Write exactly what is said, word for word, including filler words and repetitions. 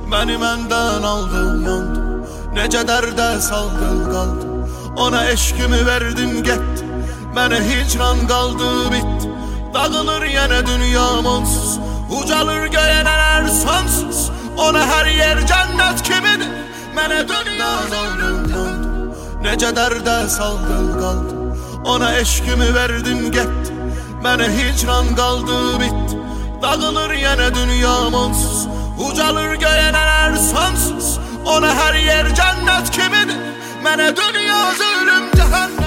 Məni məndən aldı, yandı. Necə dərdə saldı, qaldı. Ona eşkimi verdim, getdi. Mənə hicran qaldı, bitdi. Dağılır yenə dünyam onsuz. Ucalır göyənələr sonsuz. Ona hər yer cənnət kimidir. Mənə dünya aldı, yandı. Necə dərdə saldı, qaldı. Ona eşkimi verdim, getdi. Mənə hicran qaldı, bitdi. Dağılır yenə dünyam onsuz. Ucalır göyənələr sonsuz. Ona hər yer cənnət kimidir. Mənə dünya zulüm cəhənnəm.